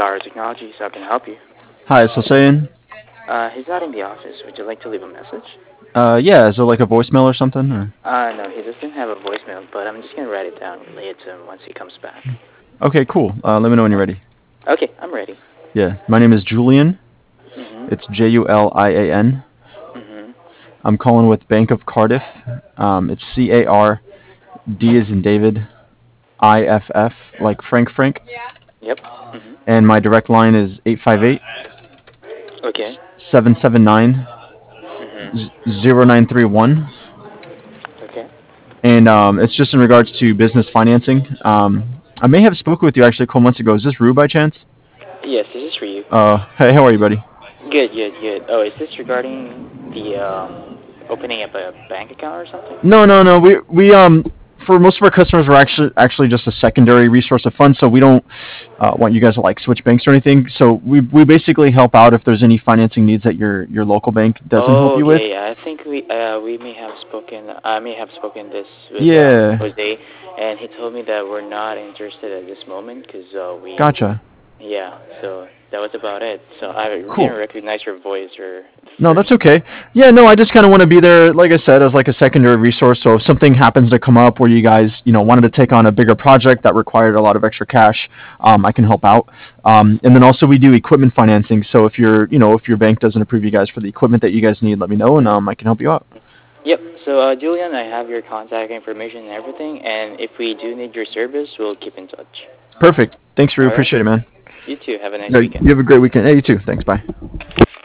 Star Technologies. How can I help you? Hi, so saying, He's not in the office. Would you like to leave a message? yeah, is it like a voicemail or something? Or No, he doesn't have a voicemail, but I'm just gonna write it down and relay it to him once he comes back. okay, cool. Let me know when you're ready. Okay, I'm ready. Yeah, my name is Julian. Mhm. It's Julian. Mhm. I'm calling with Bank of Cardiff. It's CARD as in David, IFF like Frank, Yep. Mhm. and my direct line is 858 Okay. 779 Mhm. 0931, Okay. and it's just in regards to business financing. I may have spoken with you actually a couple months ago. Is this Rue by chance? Yes, this is for you. Hey, how are you, buddy? Good, good, good. Oh, is this regarding the opening up a bank account or something? No, no, no. We for most of our customers, we're actually just a secondary resource of funds, so we don't want you guys to like switch banks or anything. So we basically help out if there's any financing needs that your local bank doesn't help Oh, you yeah, with. yeah. I think we may have spoken. I may have spoken this with Yeah, Jose, and he told me that we're not interested at this moment because we. gotcha. Yeah, so that was about it. So I Cool. didn't recognize your voice or No, first. that's okay. Yeah, no, I just kind of want to be there, like I said, as like a secondary resource. So if something happens to come up where you guys, wanted to take on a bigger project that required a lot of extra cash, I can help out. And then also we do equipment financing. So if your bank doesn't approve you guys for the equipment that you guys need, let me know, and I can help you out. Yep. So Julian, I have your contact information and everything, and if we do need your service, we'll keep in touch. Perfect. Thanks, Rue. All right. Appreciate it, man. You too. Have a nice Yeah, weekend. you have a great weekend. Hey, you too. Thanks. Bye.